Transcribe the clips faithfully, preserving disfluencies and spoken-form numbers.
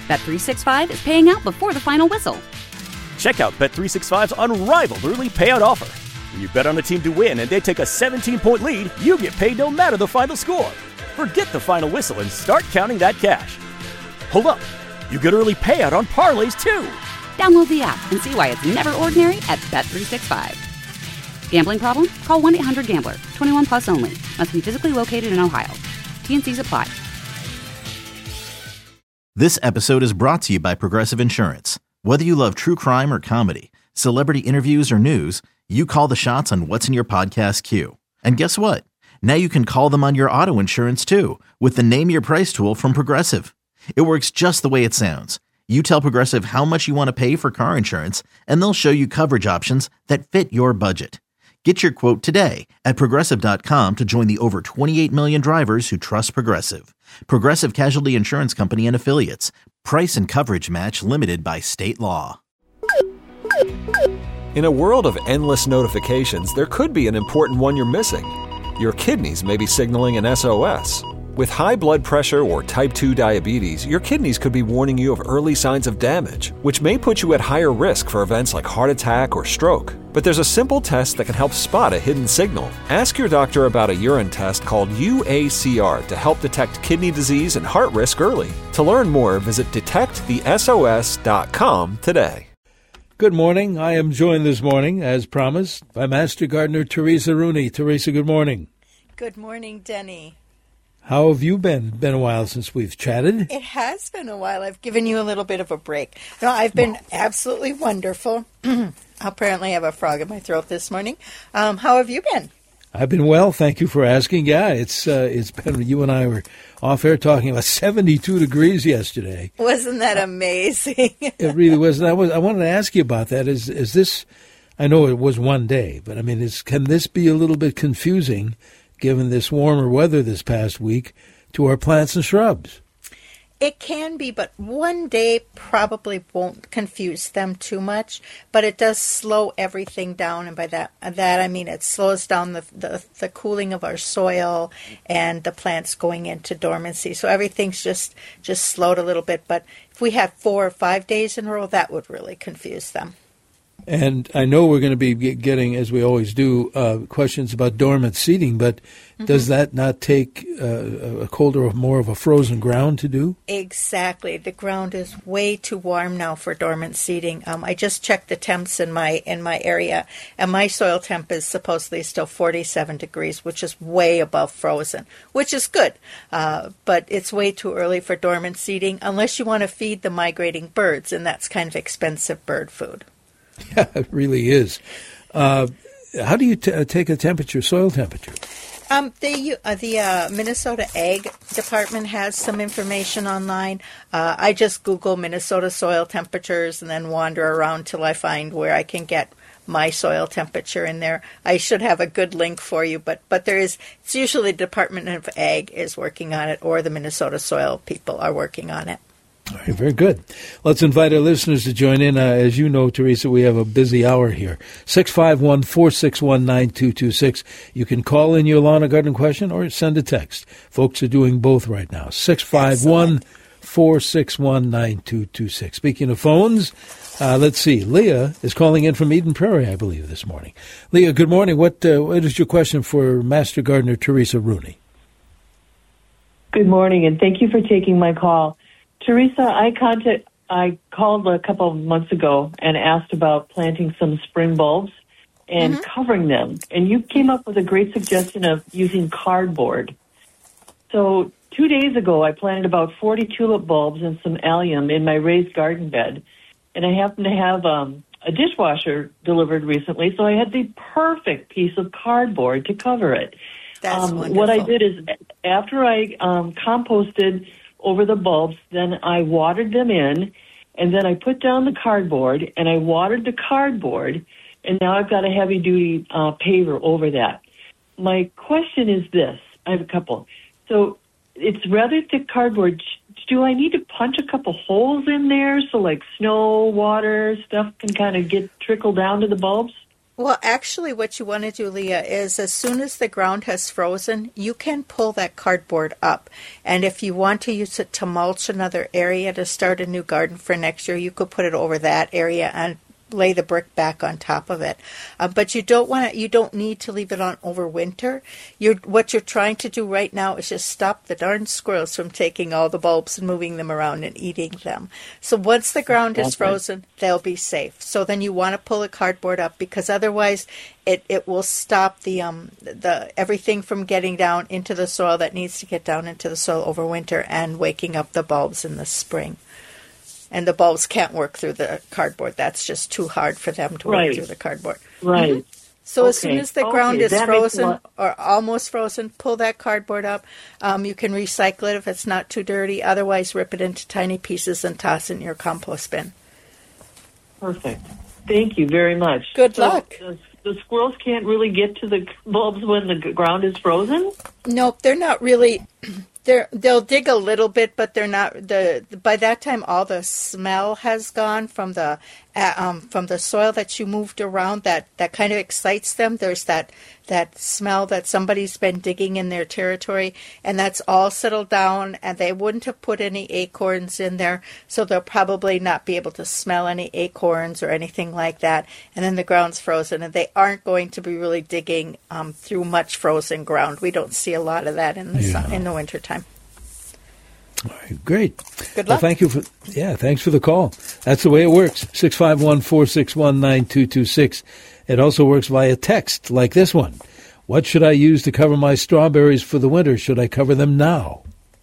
Bet three sixty-five is paying out before the final whistle. Check out Bet three sixty-five's unrivaled early payout offer. When you bet on a team to win and they take a seventeen-point lead, you get paid no matter the final score. Forget the final whistle and start counting that cash. Hold up. You get early payout on parlays, too. Download the app and see why it's never ordinary at Bet three sixty-five. Gambling problem? Call one eight hundred gambler. twenty-one plus only. Must be physically located in Ohio. T N Cs apply. This episode is brought to you by Progressive Insurance. Whether you love true crime or comedy, celebrity interviews or news, you call the shots on what's in your podcast queue. And guess what? Now you can call them on your auto insurance too with the Name Your Price tool from Progressive. It works just the way it sounds. You tell Progressive how much you want to pay for car insurance, and they'll show you coverage options that fit your budget. Get your quote today at Progressive dot com to join the over twenty-eight million drivers who trust Progressive. Progressive Casualty Insurance Company and Affiliates. Price and coverage match limited by state law. In a world of endless notifications, there could be an important one you're missing. Your kidneys may be signaling an S O S. With high blood pressure or type two diabetes, your kidneys could be warning you of early signs of damage, which may put you at higher risk for events like heart attack or stroke. But there's a simple test that can help spot a hidden signal. Ask your doctor about a urine test called U A C R to help detect kidney disease and heart risk early. To learn more, visit detect the S O S dot com today. Good morning. I am joined this morning, as promised, by Master Gardener Teresa Rooney. Teresa, good morning. Good morning, Denny. How have you been? Been a while since we've chatted. It has been a while. I've given you a little bit of a break. No, I've been absolutely wonderful. Apparently I have a frog in my throat this morning. Um, how have you been? I've been well. Thank you for asking. Yeah, it's uh, it's been, you and I were off air talking about seventy-two degrees yesterday. Wasn't that amazing? It really was. And I, was, I wanted to ask you about that. Is, is this, I know it was one day, but I mean, is, can this be a little bit confusing given this warmer weather this past week, to our plants and shrubs? It can be, but one day probably won't confuse them too much, but it does slow everything down, and by that that I mean it slows down the, the, the cooling of our soil and the plants going into dormancy. So everything's just, just slowed a little bit, but if we have four or five days in a row, that would really confuse them. And I know we're going to be getting, as we always do, uh, questions about dormant seeding, but mm-hmm. does that not take uh, a colder or more of a frozen ground to do? Exactly. The ground is way too warm now for dormant seeding. Um, I just checked the temps in my in my area, and my soil temp is supposedly still forty-seven degrees, which is way above frozen, which is good. Uh, but it's way too early for dormant seeding unless you want to feed the migrating birds, and that's kind of expensive bird food. Yeah, it really is. Uh, how do you t- take a temperature, soil temperature? Um, the uh, the uh, Minnesota Ag Department has some information online. Uh, I just Google Minnesota soil temperatures and then wander around till I find where I can get my soil temperature in there. I should have a good link for you, but but there is. It's usually the Department of Ag is working on it, or the Minnesota soil people are working on it. All right, very good. Let's invite our listeners to join in. Uh, as you know, Teresa, we have a busy hour here. six five one, four six one, nine two two six. You can call in your lawn or garden question or send a text. Folks are doing both right now. six five one, four six one, nine two two six. Speaking of phones, uh, let's see. Leah is calling in from Eden Prairie, I believe, this morning. Leah, good morning. What, uh, what is your question for Master Gardener Teresa Rooney? Good morning, and thank you for taking my call. Teresa, I contact, I called a couple of months ago and asked about planting some spring bulbs and mm-hmm. covering them. And you came up with a great suggestion of using cardboard. So two days ago, I planted about forty tulip bulbs and some allium in my raised garden bed. And I happened to have um, a dishwasher delivered recently, so I had the perfect piece of cardboard to cover it. That's um, wonderful. What I did is after I um, composted over the bulbs, then I watered them in, and then I put down the cardboard, and I watered the cardboard, and now I've got a heavy-duty uh, paver over that. My question is this. I have a couple. So it's rather thick cardboard. Do I need to punch a couple holes in there so like snow, water, stuff can kind of get trickle down to the bulbs? Well, actually, what you want to do, Leah, is as soon as the ground has frozen, you can pull that cardboard up. And if you want to use it to mulch another area to start a new garden for next year, you could put it over that area and lay the brick back on top of it. Uh, but you don't want to, you don't need to leave it on over winter. You're, what you're trying to do right now is just stop the darn squirrels from taking all the bulbs and moving them around and eating them. So once the ground is frozen, they'll be safe. So then you want to pull the cardboard up, because otherwise it, it will stop the um the everything from getting down into the soil that needs to get down into the soil over winter and waking up the bulbs in the spring. And the bulbs can't work through the cardboard. That's just too hard for them to Right. work through the cardboard. Right. Mm-hmm. So Okay. as soon as the Okay, ground is that makes a frozen lot- or almost frozen, pull that cardboard up. Um, you can recycle it if it's not too dirty. Otherwise, rip it into tiny pieces and toss it in your compost bin. Perfect. Thank you very much. Good So luck. The, the squirrels can't really get to the bulbs when the g- ground is frozen? Nope, they're not really. They're, they'll dig a little bit, but they're not. The by that time, all the smell has gone from the uh, um, from the soil that you moved around. That, that kind of excites them. There's that that smell that somebody's been digging in their territory, and that's all settled down. And they wouldn't have put any acorns in there, so they'll probably not be able to smell any acorns or anything like that. And then the ground's frozen, and they aren't going to be really digging um, through much frozen ground. We don't see a lot of that in the Yeah. sun, in the wintertime. All right, great. Good Well, luck. thank you for yeah, thanks for the call. That's the way it works. six five one, four six one, nine two two six. It also works via text, like this one. What should I use to cover my strawberries for the winter? Should I cover them now?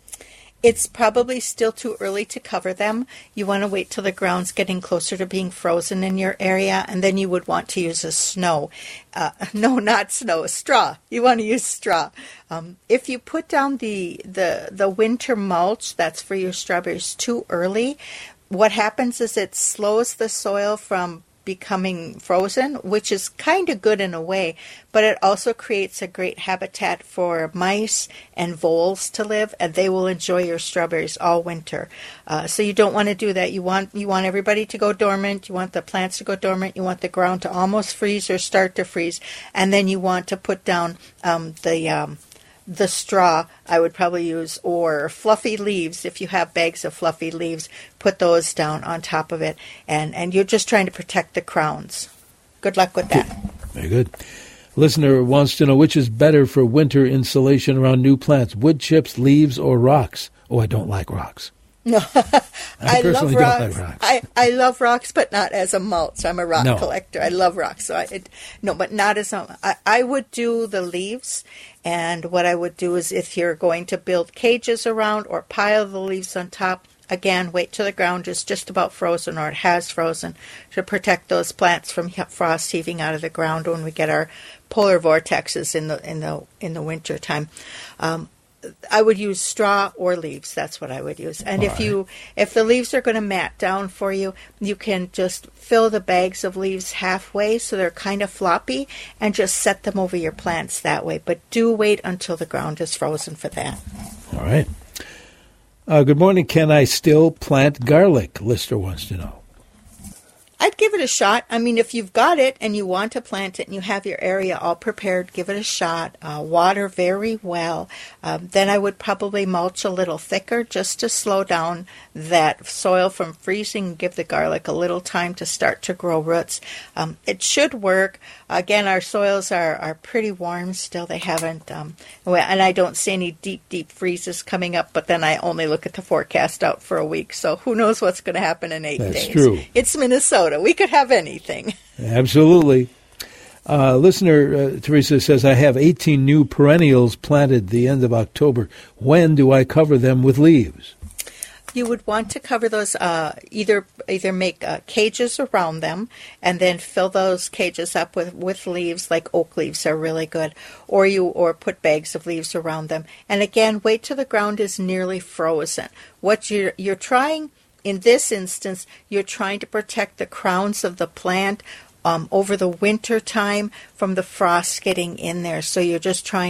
It's probably still too early to cover them. You want to wait till the ground's getting closer to being frozen in your area, and then you would want to use a snow. Uh, no, not snow, straw. You want to use straw. Um, if you put down the, the, the winter mulch that's for your strawberries too early, what happens is it slows the soil from becoming frozen, which is kind of good in a way, but it also creates a great habitat for mice and voles to live, and they will enjoy your strawberries all winter. Uh, so you don't want to do that. You want you want everybody to go dormant. You want the plants to go dormant. You want the ground to almost freeze or start to freeze, and then you want to put down um, the um, the straw. I would probably use, or fluffy leaves. If you have bags of fluffy leaves, put those down on top of it, and, and you're just trying to protect the crowns. Good luck with that. Very good. Listener wants to know which is better for winter insulation around new plants, wood chips, leaves, or rocks. Oh, I don't like rocks. No, I I love personally don't rocks. like rocks. I, I love rocks, but not as a mulch. I'm a rock No. collector. I love rocks, so I it, no, but not as a. I, I would do the leaves, and what I would do is if you're going to build cages around or pile the leaves on top. Again, wait till the ground is just about frozen or it has frozen to protect those plants from he- frost heaving out of the ground when we get our polar vortexes in the in the in the winter time. Um, I would use straw or leaves. That's what I would use. And All if right. you if the leaves are going to mat down for you, you can just fill the bags of leaves halfway so they're kind of floppy and just set them over your plants that way. But do wait until the ground is frozen for that. All right. Uh, good morning. Can I still plant garlic? Lister wants to know. I'd give it a shot. I mean, if you've got it and you want to plant it and you have your area all prepared, give it a shot. Uh, water very well. Um, then I would probably mulch a little thicker just to slow down that soil from freezing, give the garlic a little time to start to grow roots. Um, it should work. Again, our soils are, are pretty warm still. They haven't, um, well, and I don't see any deep, deep freezes coming up, but then I only look at the forecast out for a week. So who knows what's going to happen in eight That's days. true. It's Minnesota. We could have anything. Absolutely. Uh, listener uh, Teresa says, I have eighteen new perennials planted the end of October. When do I cover them with leaves? You would want to cover those, uh, either either make uh, cages around them and then fill those cages up with, with leaves, like oak leaves are really good, or you or put bags of leaves around them. And again, wait till the ground is nearly frozen. What you're you're trying in this instance, you're trying to protect the crowns of the plant um, over the winter time from the frost getting in there. So you're just trying to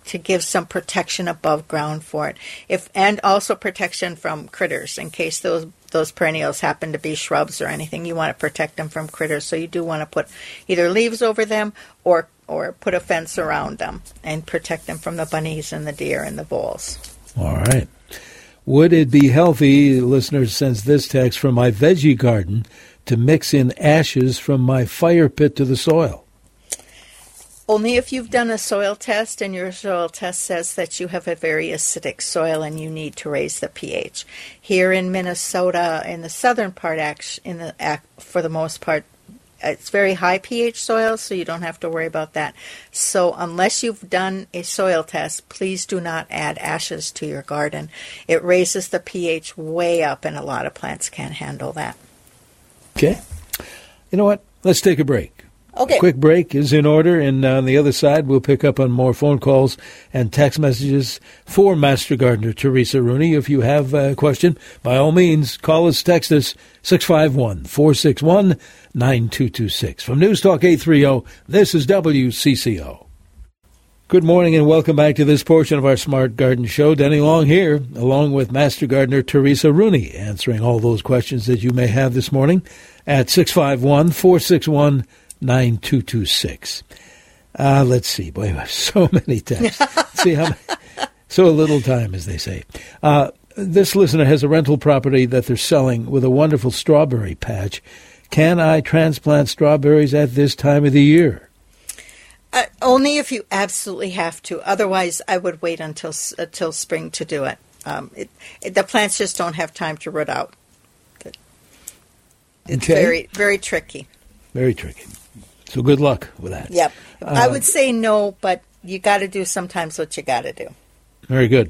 to give some protection above ground for it. If and also protection from critters in case those those perennials happen to be shrubs or anything. You want to protect them from critters, so you do want to put either leaves over them or or put a fence around them and protect them from the bunnies and the deer and the voles. All right. Would it be healthy, listener sends this text, from my veggie garden to mix in ashes from my fire pit to the soil? Only if you've done a soil test and your soil test says that you have a very acidic soil and you need to raise the pH. Here in Minnesota, in the southern part, in the for the most part, it's very high pH soil, so you don't have to worry about that. So unless you've done a soil test, please do not add ashes to your garden. It raises the pH way up, and a lot of plants can't handle that. Okay. You know what? Let's take a break. Okay. Quick break is in order, and on the other side, we'll pick up on more phone calls and text messages for Master Gardener Teresa Rooney. If you have a question, by all means, call us, text us, six five one, four six one, nine two two six. From News Talk eight thirty, this is W C C O. Good morning and welcome back to this portion of our Smart Garden Show. Denny Long here, along with Master Gardener Teresa Rooney, answering all those questions that you may have this morning at six five one, four six one, nine two two six. Uh, let's see. Boy, we have so many texts. Let's see how many, so little time, as they say. Uh, this listener has a rental property that they're selling with a wonderful strawberry patch. Can I transplant strawberries at this time of the year? Uh, only if you absolutely have to. Otherwise, I would wait until until spring to do it. Um, it, it. The plants just don't have time to root out. It's okay. very, very tricky. Very tricky. So good luck with that. Yep. Uh, I would say no, but you got to do sometimes what you got to do. Very good.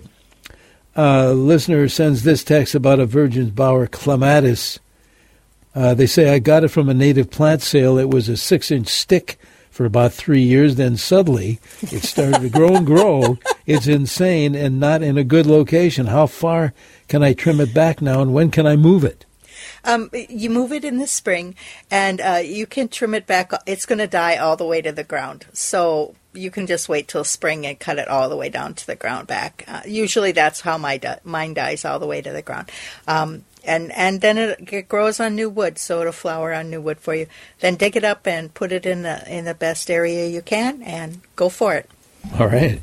Uh, listener sends this text about a Virgin Bower clematis. Uh, they say, I got it from a native plant sale. It was a six-inch stick for about three years. Then suddenly it started to grow and grow. It's insane and not in a good location. How far can I trim it back now, and when can I move it? Um, you move it in the spring, and uh, you can trim it back. It's going to die all the way to the ground. So you can just wait till spring and cut it all the way down to the ground back. Uh, usually that's how my di- mine dies, all the way to the ground. Um, and, and then it, it grows on new wood, so it'll flower on new wood for you. Then dig it up and put it in the in the best area you can, and go for it. All right.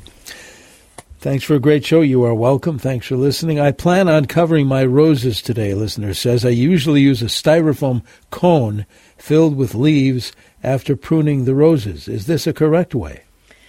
Thanks for a great show. You are welcome. Thanks for listening. I plan on covering my roses today, listener says. I usually use a styrofoam cone filled with leaves after pruning the roses. Is this a correct way?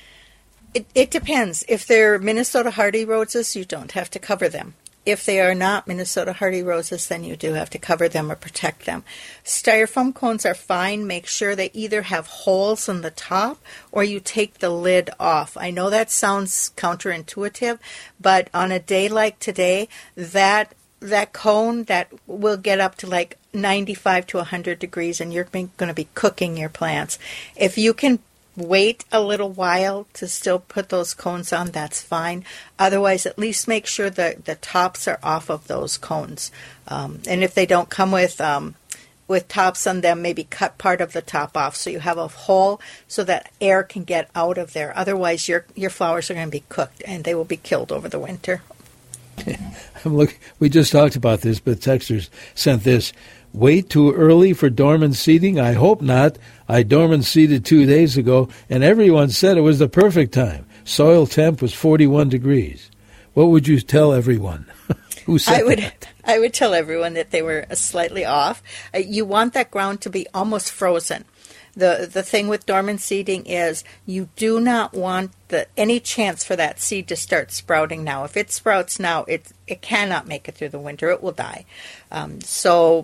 It, it depends. If they're Minnesota hardy roses, you don't have to cover them. If they are not Minnesota hardy roses, then you do have to cover them or protect them. Styrofoam cones are fine. Make sure they either have holes in the top or you take the lid off. I know that sounds counterintuitive, but on a day like today, that that cone that will get up to like ninety-five to one hundred degrees, and you're going to be cooking your plants. If you can wait a little while to still put those cones on, that's fine. Otherwise, at least make sure that the tops are off of those cones. Um, and if they don't come with um, with tops on them, maybe cut part of the top off so you have a hole so that air can get out of there. Otherwise, your your flowers are going to be cooked and they will be killed over the winter. I'm look, we just talked about this, but texters sent this. Wait too early for dormant seeding? I hope not. I dormant seeded two days ago, and everyone said it was the perfect time. Soil temp was forty-one degrees. What would you tell everyone who said I would, that? I would tell everyone that they were slightly off. Uh, you want that ground to be almost frozen. The the thing with dormant seeding is you do not want the any chance for that seed to start sprouting now. If it sprouts now, it it cannot make it through the winter. It will die. Um, so,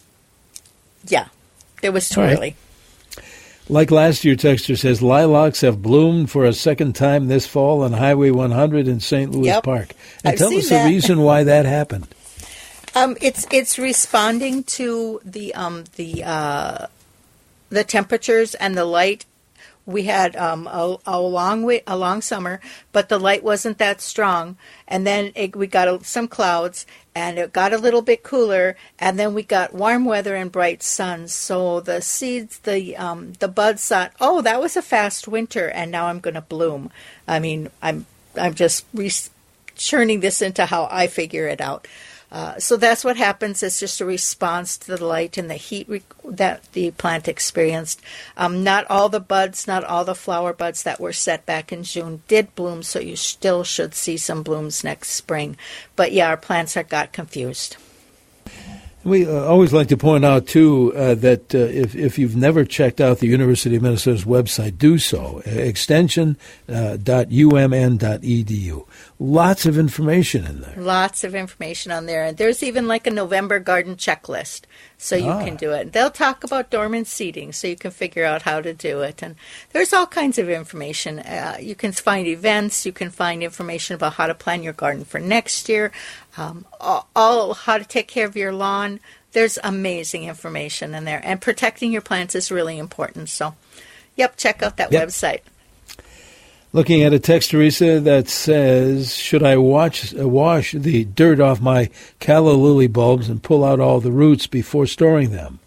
yeah, it was too right. early. Like last year, texter says, lilacs have bloomed for a second time this fall on Highway one hundred in Saint Louis Yep. Park. And I've tell seen us that. the reason why that happened. Um, it's it's responding to the um the uh, the temperatures and the light. We had um, a, a long way, a long summer, but the light wasn't that strong. And then it, we got a, some clouds, and it got a little bit cooler. And then we got warm weather and bright sun. So the seeds, the um, the buds thought, "Oh, that was a fast winter, and now I'm going to bloom." I mean, I'm I'm just re- churning this into how I figure it out. Uh, so that's what happens. It's just a response to the light and the heat re- that the plant experienced. Um, not all the buds, not all the flower buds that were set back in June did bloom, so you still should see some blooms next spring. But yeah, our plants are got confused. We uh, always like to point out, too, uh, that uh, if, if you've never checked out the University of Minnesota's website, do so, extension dot u m n dot e d u. Lots of information in there. Lots of information on there. And there's even like a November garden checklist, so you ah. can do it. They'll talk about dormant seeding, so you can figure out how to do it. And there's all kinds of information. Uh, you can find events. You can find information about how to plan your garden for next year, um, all, all how to take care of your lawn. There's amazing information in there. And protecting your plants is really important. So, yep, check out that yep. website. Looking at a text, Teresa, that says, should I watch, uh, wash the dirt off my calla lily bulbs and pull out all the roots before storing them?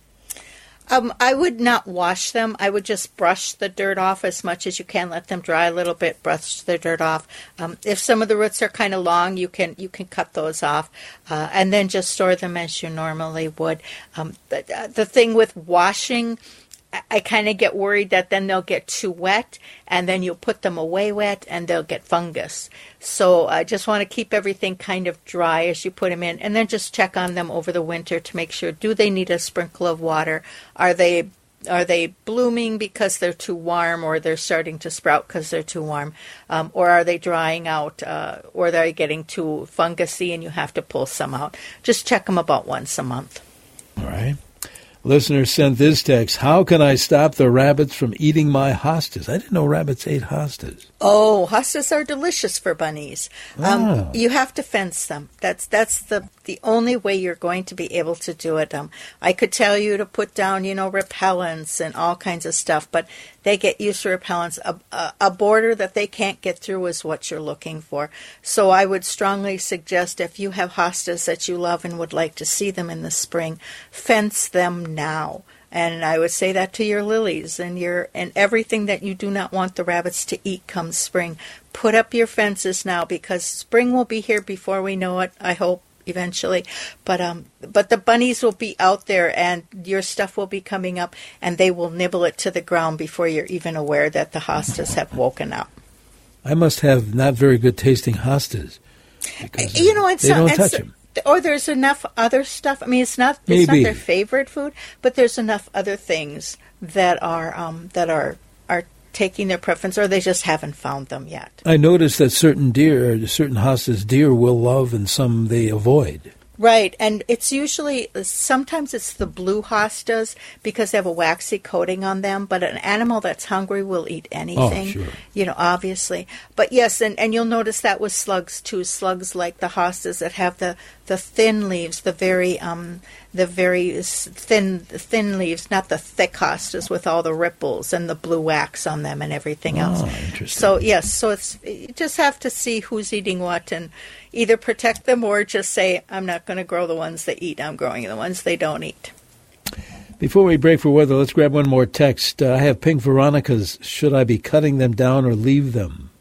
Um, I would not wash them. I would just brush the dirt off as much as you can. Let them dry a little bit. Brush the dirt off. Um, if some of the roots are kind of long, you can you can cut those off, uh, and then just store them as you normally would. Um, but, uh, the thing with washing, I, I kind of get worried that then they'll get too wet, and then you'll put them away wet, and they'll get fungus. So I just want to keep everything kind of dry as you put them in, and then just check on them over the winter to make sure, do they need a sprinkle of water? Are they are they blooming because they're too warm, or they're starting to sprout because they're too warm? Um, or are they drying out, uh, or are they getting too fungusy and you have to pull some out? Just check them about once a month. All right. Listener sent this text, how can I stop the rabbits from eating my hostas? I didn't know rabbits ate hostas. Oh, hostas are delicious for bunnies. Um, Oh. You have to fence them. That's that's the the only way you're going to be able to do it. Um, I could tell you to put down, you know, repellents and all kinds of stuff, but they get used to repellents. A, a, a border that they can't get through is what you're looking for. So I would strongly suggest, if you have hostas that you love and would like to see them in the spring, fence them now. And I would say that to your lilies and your and everything that you do not want the rabbits to eat come spring. Put up your fences now, because spring will be here before we know it, I hope, eventually. But um, but the bunnies will be out there, and your stuff will be coming up, and they will nibble it to the ground before you're even aware that the hostas have woken up. I must have not very good tasting hostas. Because You know, it's they not, don't it's, touch them. Or there's enough other stuff. I mean, it's not it's Maybe. not their favorite food, but there's enough other things that are um, that are are taking their preference, or they just haven't found them yet. I noticed that certain deer, certain hostas deer will love, and some they avoid. Right, and it's usually, sometimes it's the blue hostas because they have a waxy coating on them, but an animal that's hungry will eat anything, Oh, sure. you know, obviously. But yes, and, and you'll notice that with slugs too, slugs like the hostas that have the, the thin leaves, the very um, the very s- thin thin leaves, not the thick hostas with all the ripples and the blue wax on them and everything else. Oh, interesting. So yes, so it's you just have to see who's eating what and either protect them or just say, I'm not going to grow the ones they eat. I'm growing the ones they don't eat. Before we break for weather, let's grab one more text. Uh, I have pink Veronicas. Should I be cutting them down or leave them?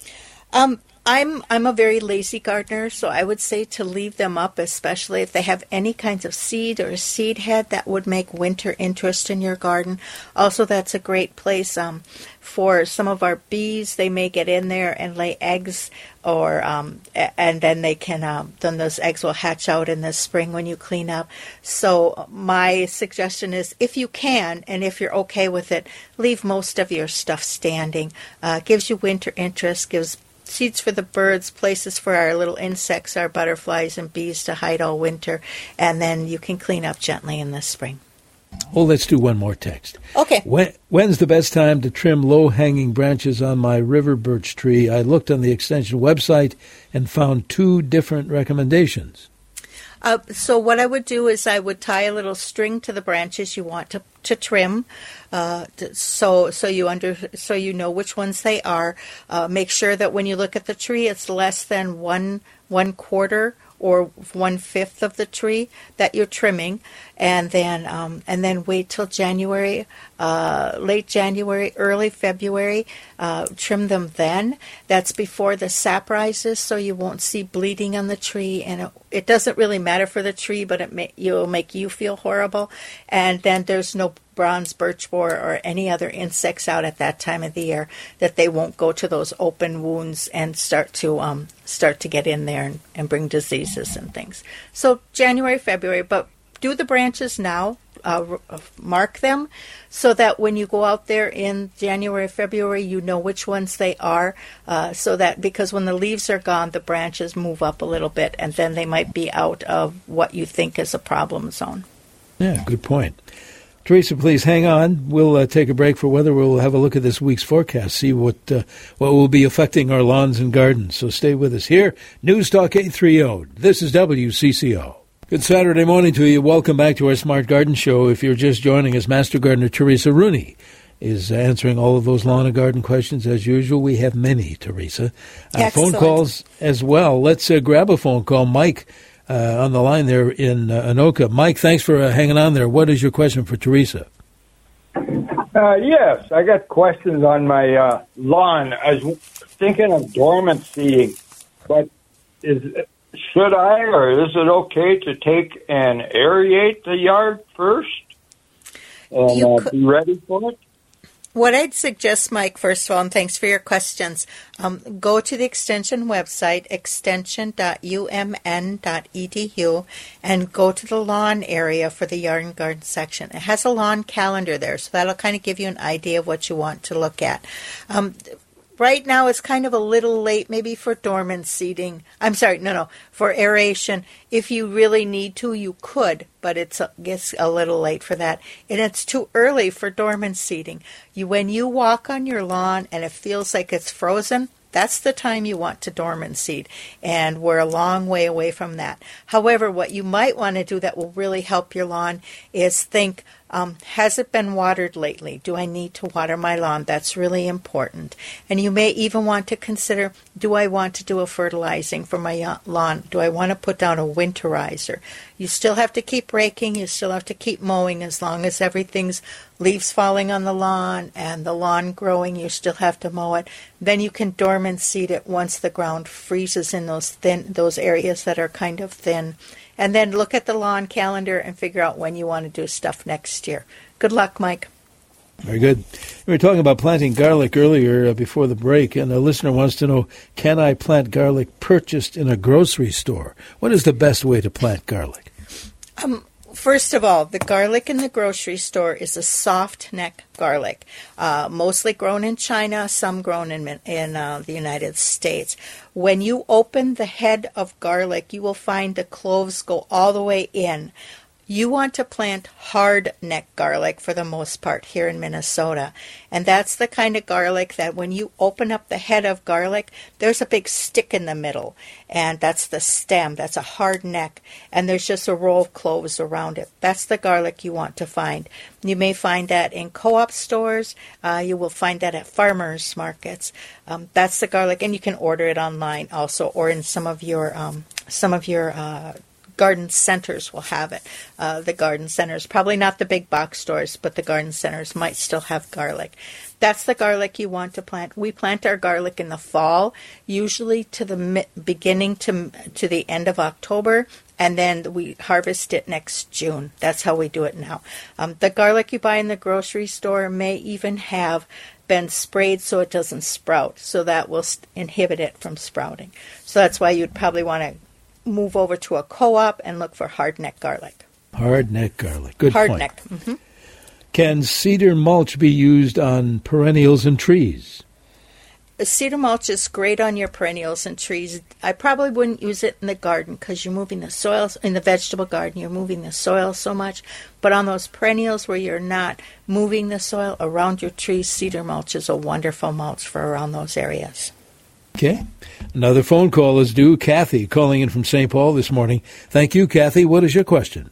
Um, I'm I'm a very lazy gardener, so I would say to leave them up, especially if they have any kinds of seed or seed head that would make winter interest in your garden. Also, that's a great place um, for some of our bees. They may get in there and lay eggs, or um, a- and then they can um, then those eggs will hatch out in the spring when you clean up. So my suggestion is, if you can and if you're okay with it, leave most of your stuff standing. Uh, gives you winter interest, gives seeds for the birds, places for our little insects, our butterflies and bees to hide all winter, and then you can clean up gently in the spring. Oh, let's do one more text. Okay. When, when's the best time to trim low-hanging branches on my river birch tree? I looked on the extension website and found two different recommendations. Uh, so what I would do is I would tie a little string to the branches you want to, to trim, uh, to, so so you under so you know which ones they are. Uh, make sure that when you look at the tree, it's less than one one quarter or one-fifth of the tree that you're trimming, and then um, and then wait till January, uh, late January, early February. Uh, trim them then. That's before the sap rises, so you won't see bleeding on the tree, and it, it doesn't really matter for the tree, but it may, it'll make you feel horrible. And then there's no bronze birch borer or any other insects out at that time of the year, that they won't go to those open wounds and start to um, start to get in there and, and bring diseases and things. So January, February, but do the branches now. Uh, mark them so that when you go out there in January, February, you know which ones they are, uh, so that because when the leaves are gone, the branches move up a little bit, and then they might be out of what you think is a problem zone. Yeah, good point. Teresa, please hang on. We'll uh, take a break for weather. We'll have a look at this week's forecast, see what uh, what will be affecting our lawns and gardens. So stay with us here. News Talk eight thirty. This is W C C O. Good Saturday morning to you. Welcome back to our Smart Garden Show. If you're just joining us, Master Gardener Teresa Rooney is answering all of those lawn and garden questions. As usual, we have many, Teresa. Uh, phone calls as well. Let's uh, grab a phone call. Mike uh, on the line there in uh, Anoka. Mike, thanks for uh, hanging on there. What is your question for Teresa? Uh, yes, I got questions on my uh, lawn. I was thinking of dormant seeding, but is should I, or is it okay to take and aerate the yard first and uh, could, be ready for it? What I'd suggest, Mike, first of all, and thanks for your questions, um, go to the Extension website, extension dot u m n dot e d u, and go to the lawn area for the yard and garden section. It has a lawn calendar there, so that'll kind of give you an idea of what you want to look at. Um, Right now, it's kind of a little late, maybe for dormant seeding. I'm sorry, no, no, for aeration. If you really need to, you could, but it's a, it's a little late for that. And it's too early for dormant seeding. You, when you walk on your lawn and it feels like it's frozen, that's the time you want to dormant seed, and we're a long way away from that. However, what you might want to do that will really help your lawn is think, um, has it been watered lately? Do I need to water my lawn? That's really important. And you may even want to consider, do I want to do a fertilizing for my lawn? Do I want to put down a winterizer? You still have to keep raking, you still have to keep mowing as long as everything's leaves falling on the lawn and the lawn growing, you still have to mow it. Then you can dormant seed it once the ground freezes in those thin, those areas that are kind of thin. And then look at the lawn calendar and figure out when you want to do stuff next year. Good luck, Mike. Very good. We were talking about planting garlic earlier uh, before the break, and a listener wants to know, can I plant garlic purchased in a grocery store? What is the best way to plant garlic? Um, first of all, the garlic in the grocery store is a soft neck garlic, uh, mostly grown in China, some grown in, in uh, the United States. When you open the head of garlic, you will find the cloves go all the way in. You want to plant hard neck garlic for the most part here in Minnesota. And that's the kind of garlic that when you open up the head of garlic, there's a big stick in the middle. And that's the stem. That's a hard neck. And there's just a row of cloves around it. That's the garlic you want to find. You may find that in co-op stores. Uh, you will find that at farmers markets. Um, that's the garlic. And you can order it online also, or in some of your, um, some of your, uh, garden centers will have it. Uh, the garden centers, probably not the big box stores, but the garden centers might still have garlic. That's the garlic you want to plant. We plant our garlic in the fall, usually to the mi- beginning to to the end of October, and then we harvest it next June. That's how we do it now. Um, the garlic you buy in the grocery store may even have been sprayed so it doesn't sprout, so that will st- inhibit it from sprouting. So that's why you'd probably want to move over to a co-op and look for hardneck garlic. Hardneck garlic. Good hard point. Hardneck. Mm-hmm. Can cedar mulch be used on perennials and trees? Cedar mulch is great on your perennials and trees. I probably wouldn't use it in the garden because you're moving the soil, in the vegetable garden, you're moving the soil so much. But on those perennials where you're not moving the soil around your trees, cedar mulch is a wonderful mulch for around those areas. Okay. Another phone call is due. Kathy calling in from Saint Paul this morning. Thank you, Kathy. What is your question?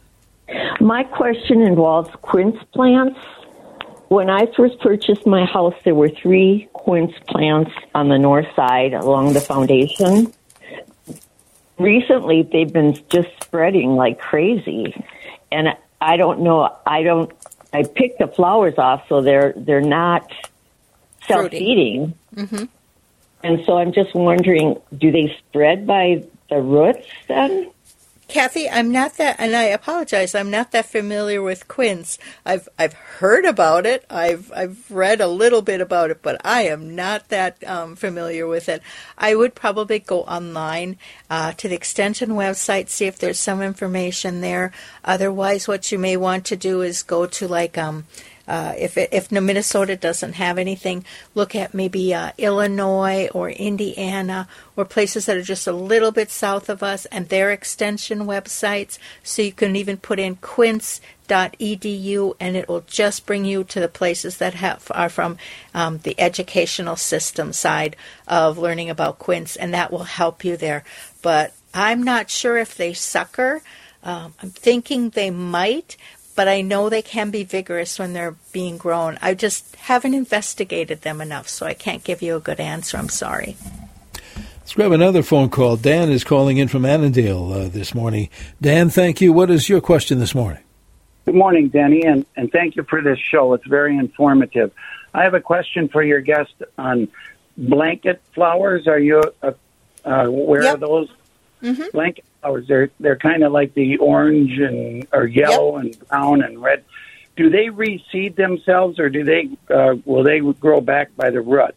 My question involves quince plants. When I first purchased my house, there were three quince plants on the north side along the foundation. recently they've been just spreading like crazy. And I don't know, I don't, I picked the flowers off so they're, they're not self-feeding. Mm-hmm. And so I'm just wondering, do they spread by the roots then? Kathy, I'm not that, and I apologize, I'm not that familiar with quince. I've I've heard about it. I've I've read a little bit about it, but I am not that um, familiar with it. I would probably go online uh, to the Extension website, see if there's some information there. Otherwise, what you may want to do is go to like um. Uh, if it, if Minnesota doesn't have anything, look at maybe uh, Illinois or Indiana or places that are just a little bit south of us and their extension websites. So you can even put in quince dot e d u and it will just bring you to the places that have, are from um, the educational system side of learning about quince, and that will help you there. But I'm not sure if they sucker. Um, I'm thinking they might. But I know they can be vigorous when they're being grown. I just haven't investigated them enough, so I can't give you a good answer. I'm sorry. Let's grab another phone call. Dan is calling in from Annandale uh, this morning. Dan, thank you. What is your question this morning? Good morning, Denny, and, and thank you for this show. It's very informative. I have a question for your guest on blanket flowers. Are you uh, uh, aware yep. of those? Mm-hmm. Blanket flowers, they're they're kind of like the orange and or yellow yep. and brown and red. Do they reseed themselves, or do they uh, will they grow back by the root?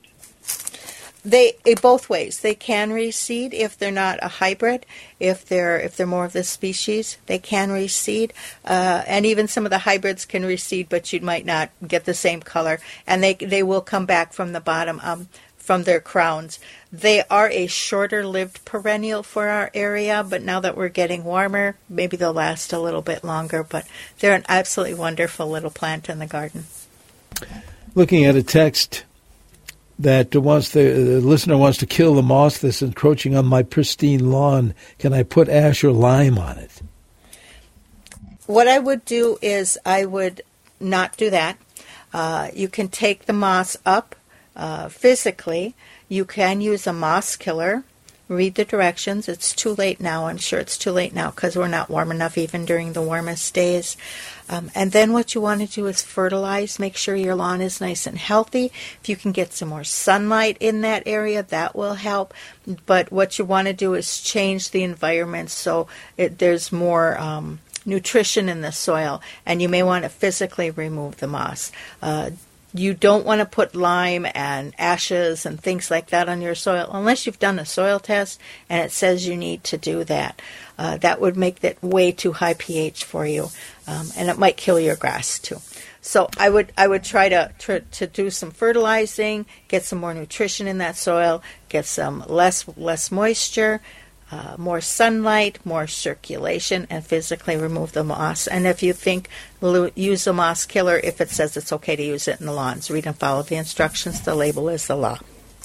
They both ways. They can reseed if they're not a hybrid. If they're if they're more of the species, they can reseed. Uh, and even some of the hybrids can reseed, but you might not get the same color. And they they will come back from the bottom. Um, from their crowns. They are a shorter-lived perennial for our area, but now that we're getting warmer, maybe they'll last a little bit longer, but they're an absolutely wonderful little plant in the garden. Looking at a text that wants the, the listener wants to kill the moss that's encroaching on my pristine lawn. Can I put ash or lime on it? What I would do is I would not do that. Uh, you can take the moss up Uh, physically. You can use a moss killer. Read the directions. It's too late now. I'm sure it's too late now because we're not warm enough even during the warmest days. Um, and then what you want to do is fertilize. Make sure your lawn is nice and healthy. If you can get some more sunlight in that area, that will help. But what you want to do is change the environment so it, there's more um, nutrition in the soil. And you may want to physically remove the moss. Uh, You don't want to put lime and ashes and things like that on your soil unless you've done a soil test and it says you need to do that. Uh, that would make that way too high pH for you, um, and it might kill your grass too. So I would I would try to, to to do some fertilizing, get some more nutrition in that soil, get some less less moisture. Uh, more sunlight, more circulation, and physically remove the moss. And if you think, use a moss killer if it says it's okay to use it in the lawns. Read and follow the instructions. The label is the law.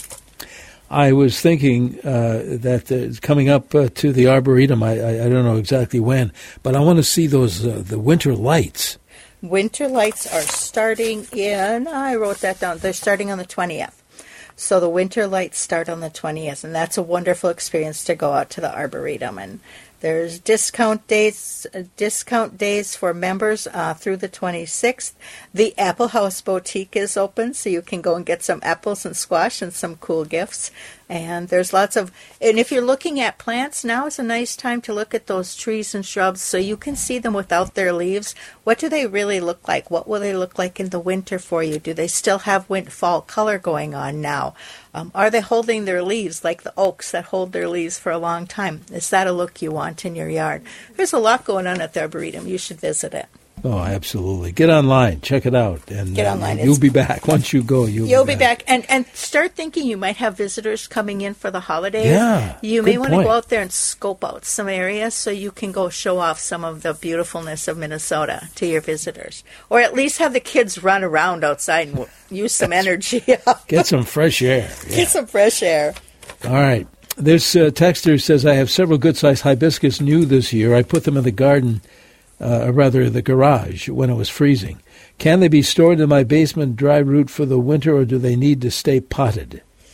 I was thinking uh, that uh, coming up uh, to the Arboretum, I, I, I don't know exactly when, but I want to see those uh, the winter lights. Winter lights are starting in, I wrote that down, they're starting on the twentieth. So the winter lights start on the twentieth, and that's a wonderful experience to go out to the Arboretum. And there's discount days, uh, discount days for members uh, through the twenty-sixth. The Apple House Boutique is open, so you can go and get some apples and squash and some cool gifts. And there's lots of, and if you're looking at plants, now is a nice time to look at those trees and shrubs so you can see them without their leaves. What do they really look like? What will they look like in the winter for you? Do they still have wind fall color going on now? Um, are they holding their leaves like the oaks that hold their leaves for a long time? Is that a look you want in your yard? There's a lot going on at the Arboretum. You should visit it. Oh, absolutely. Get online. Check it out. And Get uh, online. You'll It's, be back. Once you go, you'll, you'll be, be back. back. And and start thinking you might have visitors coming in for the holidays. Yeah, You good may want to point. go out there and scope out some areas so you can go show off some of the beautifulness of Minnesota to your visitors. Or at least have the kids run around outside and use some energy. Get some fresh air. Yeah. Get some fresh air. All right. This uh, texter says, I have several good-sized hibiscus new this year. I put them in the garden, uh, or rather the garage, when it was freezing. Can they be stored in my basement dry root for the winter, or do they need to stay potted?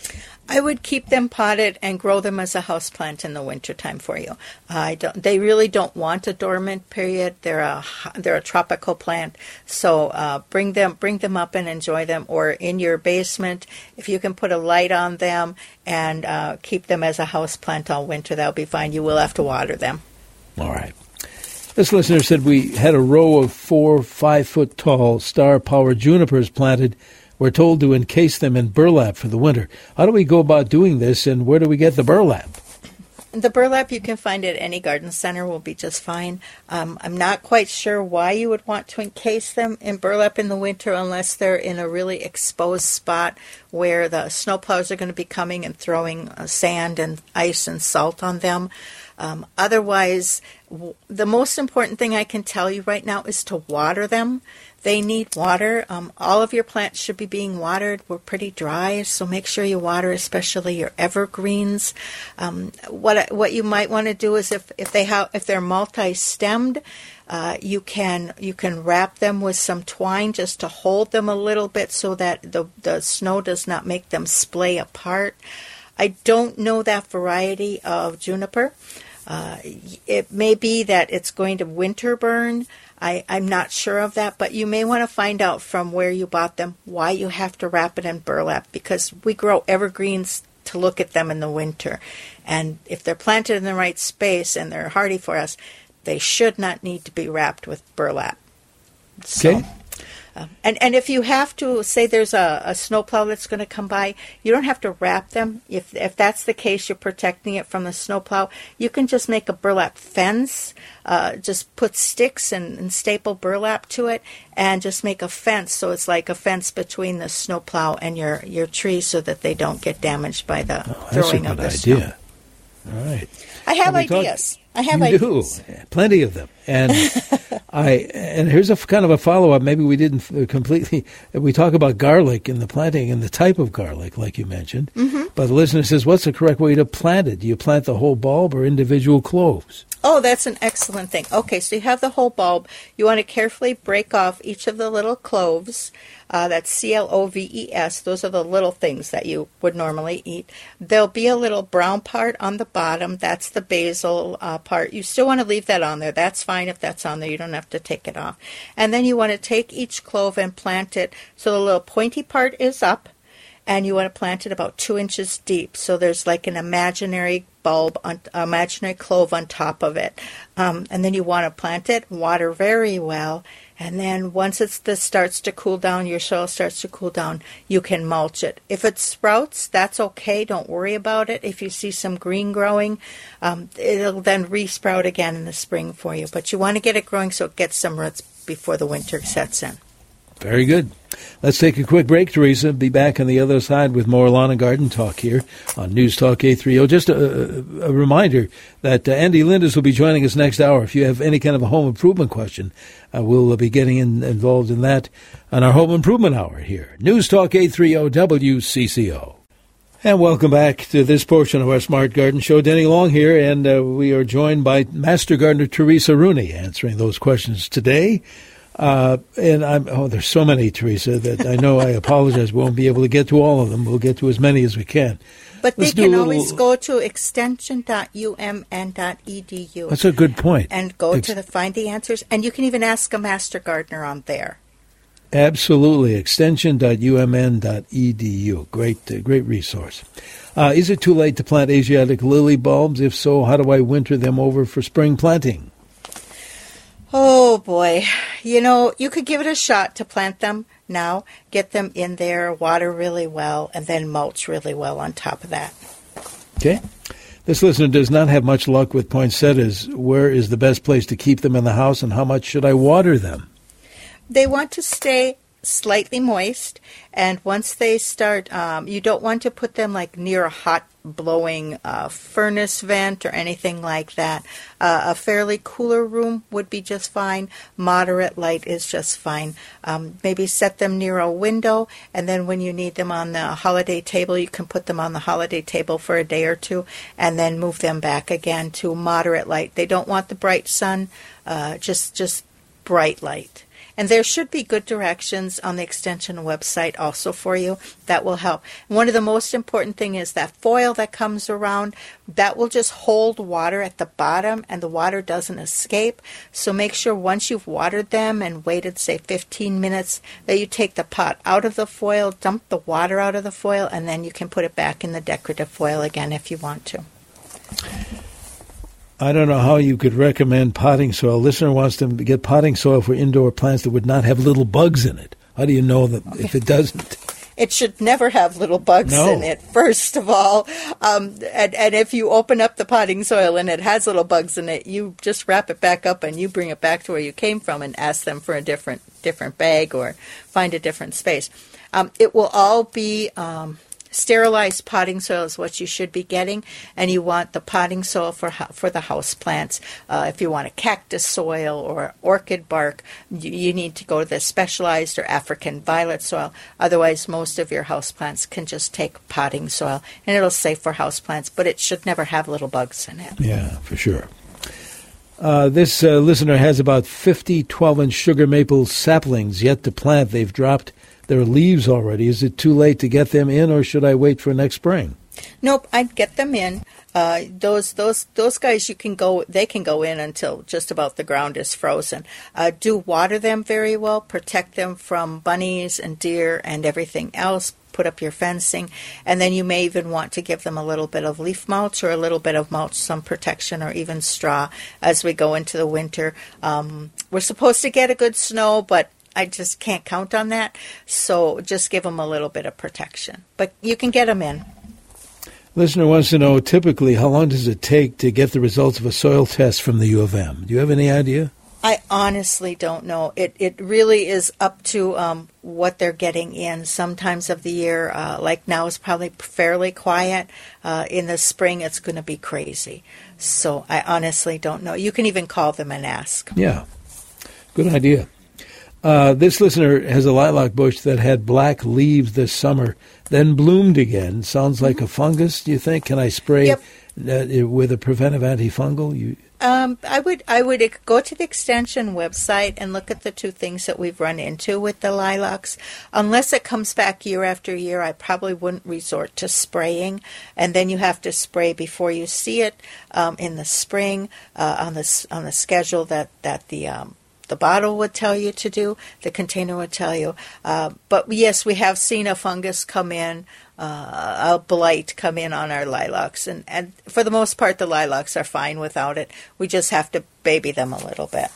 I would keep them potted and grow them as a houseplant in the wintertime for you. Uh, I don't. They really don't want a dormant period. They're a they're a tropical plant, so uh, bring them bring them up and enjoy them. Or in your basement, if you can put a light on them and uh, keep them as a houseplant all winter, that'll be fine. You will have to water them. All right. This listener said we had a row of four five-foot-tall star-powered junipers planted. We're told to encase them in burlap for the winter. How do we go about doing this, and where do we get the burlap? The burlap you can find at any garden center will be just fine. Um, I'm not quite sure why you would want to encase them in burlap in the winter unless they're in a really exposed spot where the snowplows are going to be coming and throwing uh, sand and ice and salt on them. Um, otherwise, w- the most important thing I can tell you right now is to water them. They need water. Um, all of your plants should be being watered. We're pretty dry, so make sure you water, especially your evergreens. Um, what what you might want to do is if, if they have if they're multi-stemmed, uh, you can you can wrap them with some twine just to hold them a little bit so that the the snow does not make them splay apart. I don't know that variety of juniper. Uh, it may be that it's going to winter burn. I, I'm not sure of that, but you may want to find out from where you bought them why you have to wrap it in burlap, because we grow evergreens to look at them in the winter. And if they're planted in the right space and they're hardy for us, they should not need to be wrapped with burlap. So, okay. Uh, and, and if you have to, say there's a, a snowplow that's going to come by, you don't have to wrap them. If if that's the case, you're protecting it from the snowplow, you can just make a burlap fence, uh, just put sticks and, and staple burlap to it, and just make a fence so it's like a fence between the snowplow and your, your trees so that they don't get damaged by the oh, throwing of the idea. snow. All right. I have Well, we ideas. Talk- I have you ideas. do. Plenty of them. And I and here's a f- kind of a follow-up. Maybe we didn't f- completely, we talk about garlic and the planting and the type of garlic, like you mentioned. Mm-hmm. But the listener says, what's the correct way to plant it? Do you plant the whole bulb or individual cloves? Oh, that's an excellent thing. Okay, so you have the whole bulb. You want to carefully break off each of the little cloves. Uh, that's C L O V E S. Those are the little things that you would normally eat. There'll be a little brown part on the bottom. That's the basal uh, part. You still want to leave that on there. That's fine if that's on there. You don't have to take it off. And then you want to take each clove and plant it so the little pointy part is up. And you want to plant it about two inches deep. So there's like an imaginary bulb, on, imaginary clove on top of it. Um, and then you want to plant it, water very well. And then once it's, this starts to cool down, your soil starts to cool down, you can mulch it. If it sprouts, that's okay. Don't worry about it. If you see some green growing, um, it'll then re-sprout again in the spring for you. But you want to get it growing so it gets some roots before the winter sets in. Very good. Let's take a quick break, Teresa. Be back on the other side with more lawn and garden talk here on News Talk eight thirty. Just a, a reminder that uh, Andy Linders will be joining us next hour. If you have any kind of a home improvement question, uh, we'll uh, be getting in, involved in that on our Home Improvement Hour here. News Talk eight thirty W C C O. And welcome back to this portion of our Smart Garden Show. Denny Long here, and uh, we are joined by Master Gardener Teresa Rooney answering those questions today. Uh, and I'm, oh, there's so many, Teresa, that I know I apologize. We won't be able to get to all of them. We'll get to as many as we can. But Let's they can little, always go to extension dot u m n dot e d u. That's a good point. And go Ex- to the Find the Answers. And you can even ask a Master Gardener on there. Absolutely. extension dot u m n dot e d u. Great, uh, great resource. Uh, is it too late to plant Asiatic lily bulbs? If so, how do I winter them over for spring planting? Oh, boy. You know, you could give it a shot to plant them now, get them in there, water really well, and then mulch really well on top of that. Okay. This listener does not have much luck with poinsettias. Where is the best place to keep them in the house, and how much should I water them? They want to stay slightly moist, and once they start, um, you don't want to put them like near a hot blowing uh, furnace vent or anything like that. Uh, a fairly cooler room would be just fine. Moderate light is just fine. Um, maybe set them near a window, and then when you need them on the holiday table, you can put them on the holiday table for a day or two, and then move them back again to moderate light. They don't want the bright sun, uh, just just bright light. And there should be good directions on the Extension website also for you. That will help. One of the most important thing is that foil that comes around, that will just hold water at the bottom and the water doesn't escape. So make sure once you've watered them and waited, say, fifteen minutes, that you take the pot out of the foil, dump the water out of the foil, and then you can put it back in the decorative foil again if you want to. I don't know how you could recommend potting soil. A listener wants to get potting soil for indoor plants that would not have little bugs in it. How do you know that if it doesn't? It should never have little bugs no. in it, first of all. Um, and, and if you open up the potting soil and it has little bugs in it, you just wrap it back up and you bring it back to where you came from and ask them for a different different bag or find a different space. Um, it will all be... Um, Sterilized potting soil is what you should be getting, and you want the potting soil for for the house plants. Uh, if you want a cactus soil or orchid bark, you, you need to go to the specialized or African violet soil. Otherwise, most of your house plants can just take potting soil, and it'll say for house plants, but it should never have little bugs in it. Yeah, for sure. Uh, this uh, listener has about fifty twelve-inch sugar maple saplings yet to plant. They've dropped their leaves already. Is it too late to get them in, or should I wait for next spring? Nope, I'd get them in. Uh, those those those guys, you can go. They can go in until just about the ground is frozen. Uh, do water them very well. Protect them from bunnies and deer and everything else. Put up your fencing, and then you may even want to give them a little bit of leaf mulch or a little bit of mulch, some protection, or even straw as we go into the winter. Um, we're supposed to get a good snow, but I just can't count on that, so just give them a little bit of protection. But you can get them in. Listener wants to know, typically, how long does it take to get the results of a soil test from the U of M? Do you have any idea? I honestly don't know. It it really is up to um, what they're getting in. Sometimes of the year, uh, like now, is probably fairly quiet. Uh, in the spring, it's going to be crazy. So I honestly don't know. You can even call them and ask. Yeah, good idea. Uh, this listener has a lilac bush that had black leaves this summer, then bloomed again. Sounds like mm-hmm. a fungus, do you think? Can I spray yep. uh, with a preventive antifungal? You... Um, I would I would go to the Extension website and look at the two things that we've run into with the lilacs. Unless it comes back year after year, I probably wouldn't resort to spraying. And then you have to spray before you see it um, in the spring uh, on the on the schedule that that the um, the bottle would tell you to do, the container would tell you. Uh, but yes, we have seen a fungus come in, uh, a blight come in on our lilacs. And, and for the most part, the lilacs are fine without it. We just have to baby them a little bit.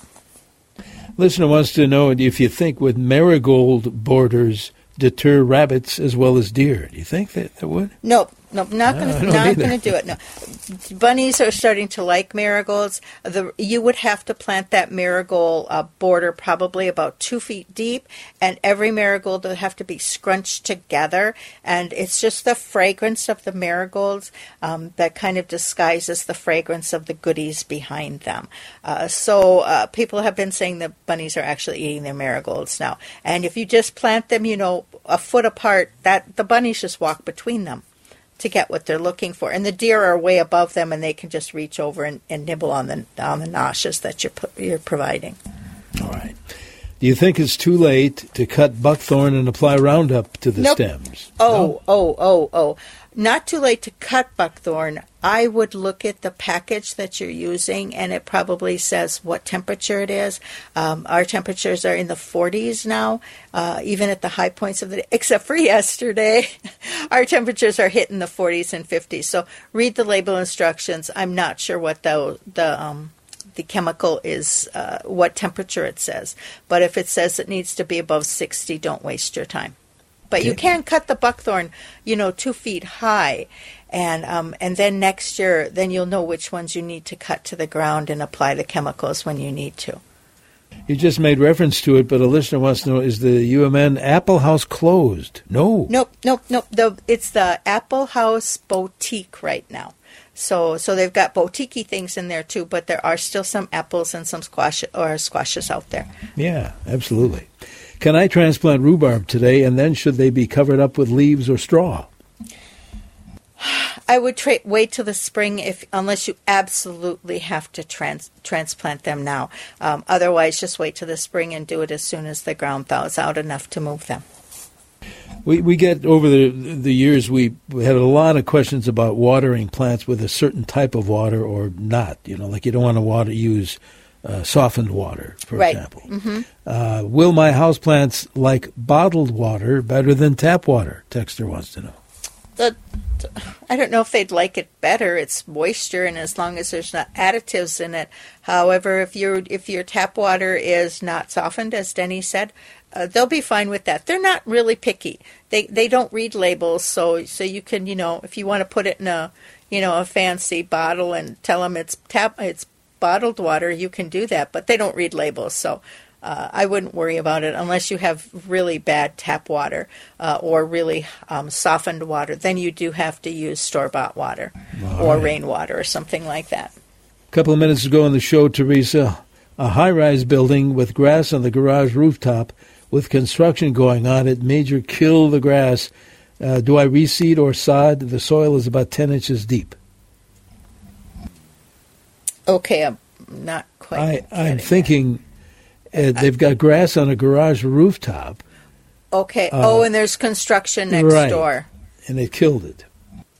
Listener wants to know if you think would marigold borders deter rabbits as well as deer. Do you think that, that would? Nope. Nope, not going to not going to do it. No, bunnies are starting to like marigolds. The you would have to plant that marigold uh, border probably about two feet deep, and every marigold would have to be scrunched together. And it's just the fragrance of the marigolds um, that kind of disguises the fragrance of the goodies behind them. Uh, so uh, people have been saying that bunnies are actually eating their marigolds now. And if you just plant them, you know, a foot apart, that the bunnies just walk between them to get what they're looking for. And the deer are way above them, and they can just reach over and, and nibble on the on the noshes that you're, you're providing. All right. Do you think it's too late to cut buckthorn and apply Roundup to the nope. stems? Oh, no? oh, oh, oh. Not too late to cut buckthorn. I would look at the package that you're using, and it probably says what temperature it is. Um, our temperatures are in the forties now, uh, even at the high points of the day, except for yesterday. Our temperatures are hitting the forties and fifties. So read the label instructions. I'm not sure what the the um, the chemical is, uh, what temperature it says. But if it says it needs to be above sixty, don't waste your time. But okay. You can cut the buckthorn, you know, two feet high, and um, and then next year, then you'll know which ones you need to cut to the ground and apply the chemicals when you need to. You just made reference to it, but a listener wants to know, is the U M N Apple House closed? No. Nope, nope, nope. The, it's the Apple House Boutique right now. So so they've got boutique-y things in there, too, but there are still some apples and some squash or squashes out there. Yeah, absolutely. Can I transplant rhubarb today, and then should they be covered up with leaves or straw? I would tra- wait till the spring if unless you absolutely have to trans- transplant them now. Um, otherwise, just wait till the spring and do it as soon as the ground thaws out enough to move them. We we get over the the years we, we had a lot of questions about watering plants with a certain type of water or not. You know, like you don't want to water use uh, softened water, for right. example. Mm-hmm. Uh, will my houseplants like bottled water better than tap water? Texter wants to know. The, I don't know if they'd like it better. It's moisture, and as long as there's not additives in it. However, if your if your tap water is not softened, as Denny said, uh, they'll be fine with that. They're not really picky. They they don't read labels, so so you can you know if you want to put it in a you know a fancy bottle and tell them it's tap it's bottled water, you can do that. But they don't read labels, so. Uh, I wouldn't worry about it unless you have really bad tap water uh, or really um, softened water. Then you do have to use store-bought water All or right. rainwater or something like that. A couple of minutes ago on the show, Teresa, a high-rise building with grass on the garage rooftop with construction going on. It major kill the grass. Uh, do I reseed or sod? The soil is about ten inches deep. Okay, I'm not quite I, I'm getting thinking... Uh, they've got grass on a garage rooftop. Okay. Uh, oh, and there's construction next right. door. And it killed it.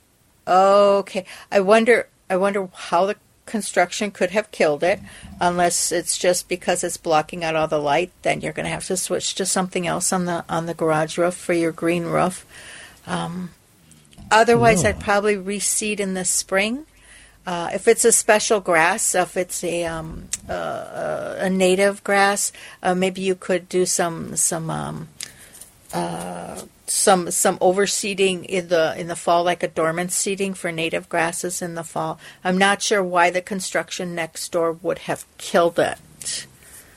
Okay. I wonder. I wonder how the construction could have killed it, unless it's just because it's blocking out all the light. Then you're going to have to switch to something else on the on the garage roof for your green roof. Um, otherwise, No. I'd probably reseed in the spring. Uh, if it's a special grass, if it's a um, uh, a native grass, uh, maybe you could do some some um, uh, some some overseeding in the in the fall, like a dormant seeding for native grasses in the fall. I'm not sure why the construction next door would have killed it.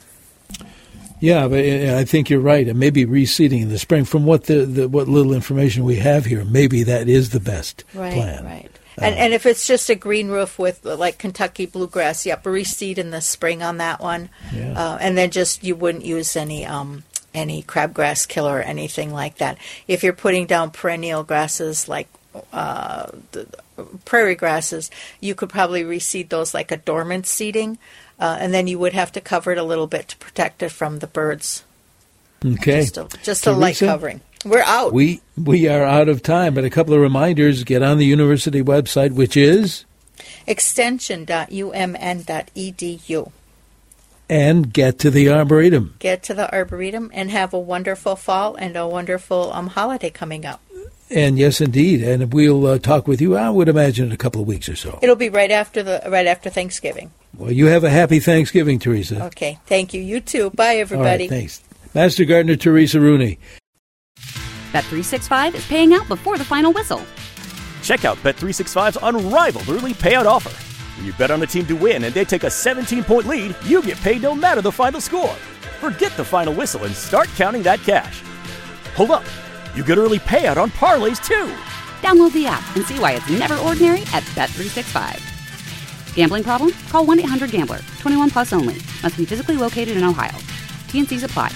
Yeah, but I think you're right. And maybe reseeding in the spring. From what the, the what little information we have here, maybe that is the best Right, plan. right. And, and if it's just a green roof with like Kentucky bluegrass, yep, reseed in the spring on that one, Yeah. uh, and then just you wouldn't use any um, any crabgrass killer or anything like that. If you're putting down perennial grasses like uh, the prairie grasses, you could probably reseed those like a dormant seeding, uh, and then you would have to cover it a little bit to protect it from the birds. Okay. Just a, just a light Teresa, covering. We're out. We we are out of time, but a couple of reminders. Get on the university website, which is? extension dot u m n dot e d u. And get to the Arboretum. Get to the Arboretum and have a wonderful fall and a wonderful um, holiday coming up. And yes, indeed. And we'll uh, talk with you, I would imagine, in a couple of weeks or so. It'll be right after the right after Thanksgiving. Well, you have a happy Thanksgiving, Teresa. Okay. Thank you. You too. Bye, everybody. All right, thanks. Master Gardener Teresa Rooney. Bet three sixty-five is paying out before the final whistle. Check out Bet three sixty-five's unrivaled early payout offer. When you bet on a team to win and they take a seventeen-point lead, you get paid no matter the final score. Forget the final whistle and start counting that cash. Hold up. You get early payout on parlays, too. Download the app and see why it's never ordinary at Bet three sixty-five. Gambling problem? Call one eight hundred gambler. twenty-one plus only. Must be physically located in Ohio. T and C's apply.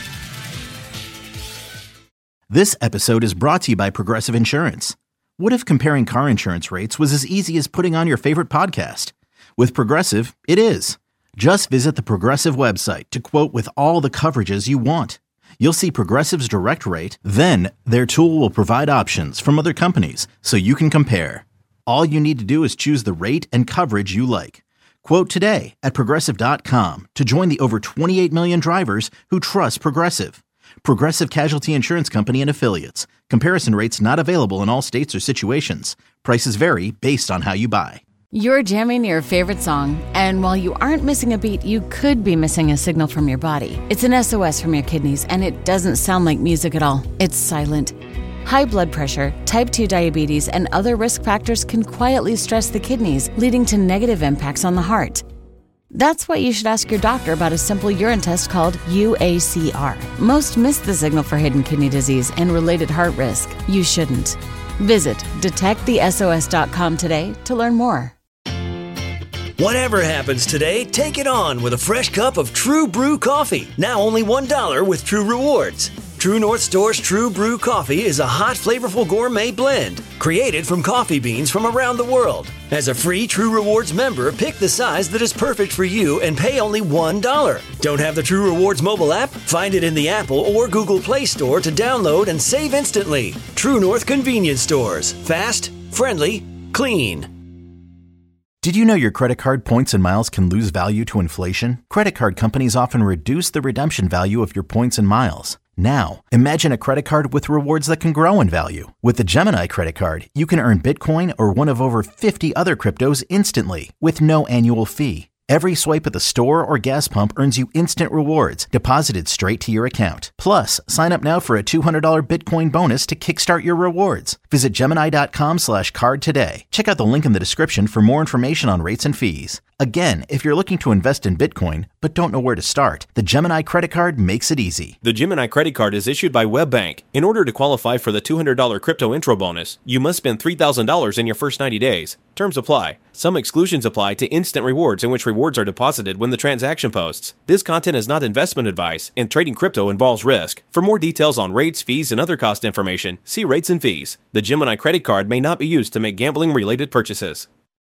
This episode is brought to you by Progressive Insurance. What if comparing car insurance rates was as easy as putting on your favorite podcast? With Progressive, it is. Just visit the Progressive website to quote with all the coverages you want. You'll see Progressive's direct rate, then their tool will provide options from other companies so you can compare. All you need to do is choose the rate and coverage you like. Quote today at Progressive dot com to join the over twenty-eight million drivers who trust Progressive. Progressive Casualty Insurance Company and Affiliates. Comparison rates not available in all states or situations. Prices vary based on how you buy. You're jamming your favorite song, and while you aren't missing a beat, you could be missing a signal from your body. It's an S O S from your kidneys, and it doesn't sound like music at all. It's silent. High blood pressure, type two diabetes, and other risk factors can quietly stress the kidneys, leading to negative impacts on the heart. That's why you should ask your doctor about a simple urine test called U A C R. Most miss the signal for hidden kidney disease and related heart risk. You shouldn't. Visit detect the S O S dot com today to learn more. Whatever happens today, take it on with a fresh cup of True Brew coffee. Now only one dollar with True Rewards. True North Store's True Brew Coffee is a hot, flavorful gourmet blend created from coffee beans from around the world. As a free True Rewards member, pick the size that is perfect for you and pay only one dollar. Don't have the True Rewards mobile app? Find it in the Apple or Google Play Store to download and save instantly. True North Convenience Stores. Fast, friendly, clean. Did you know your credit card points and miles can lose value to inflation? Credit card companies often reduce the redemption value of your points and miles. Now, imagine a credit card with rewards that can grow in value. With the Gemini credit card, you can earn Bitcoin or one of over fifty other cryptos instantly with no annual fee. Every swipe at the store or gas pump earns you instant rewards deposited straight to your account. Plus, sign up now for a two hundred dollars Bitcoin bonus to kickstart your rewards. Visit Gemini.com slash card today. Check out the link in the description for more information on rates and fees. Again, if you're looking to invest in Bitcoin but don't know where to start, the Gemini credit card makes it easy. The Gemini credit card is issued by WebBank. In order to qualify for the two hundred dollars crypto intro bonus, you must spend three thousand dollars in your first ninety days. Terms apply. Some exclusions apply to instant rewards, in which rewards are deposited when the transaction posts. This content is not investment advice, and trading crypto involves risk. For more details on rates, fees, and other cost information, see rates and fees. The Gemini credit card may not be used to make gambling-related purchases.